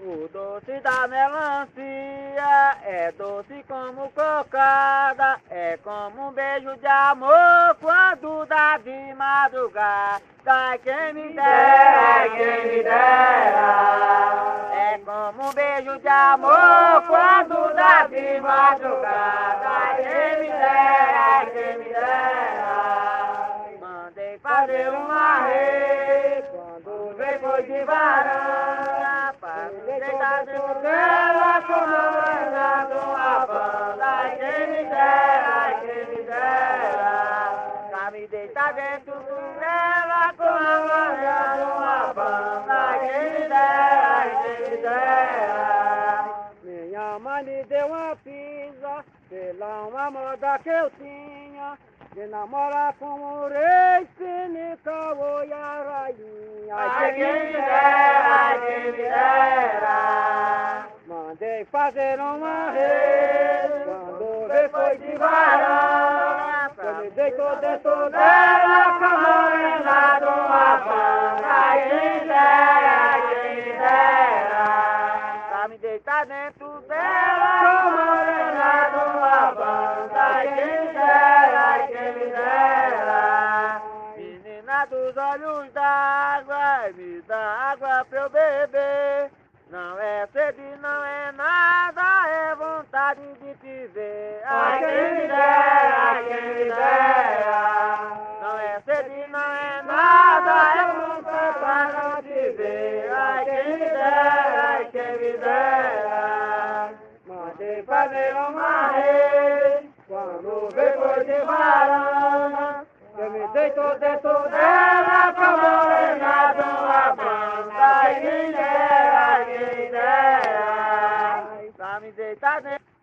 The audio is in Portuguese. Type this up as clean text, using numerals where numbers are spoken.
O doce da melancia é doce como cocada, é como um beijo de amor quando dá de madrugada. Ai, quem me dera, quem me dera. É como um beijo de amor quando dá de madrugada. Ai, quem me dera, quem me dera. Mandei fazer uma rede quando veio foi de varanda, para deitar dentro dela como ela de uma banda. Ai, quem me dera, ai, quem me dera. Pra me deitar dentro dela como ela de uma banda. Ai, quem me dera, ai, quem me dera. Minha mãe me deu uma pisa pela uma moda que eu tinha de namorar com o rei, Sinica, oi, a rainha. Ai, quem me dera, ai, quem me dera. Mandei fazer uma rede quando veio foi de varanda, eu me deitou dentro dela com a morena de uma banda. Ai, quem me dera, ai, quem me dera. Pra me deitar dentro dela com a morena de uma banda. Ai, quem me dera, ai, quem me dera. Menina dos olhos d'água, me dá água pra eu beber. Não é sede, não é nada, é vontade de te ver. Ai, quem me dera, ai, quem me dera. Não é sede, não é nada, é vontade de te ver. Ai, quem me dera, ai, quem me dera. Mandei fazer uma rede quando veio foi de varanda, eu me deitou dentro dela com a morena de uma banda. Ai, quem dera, quem dera. Pra me deitar dentro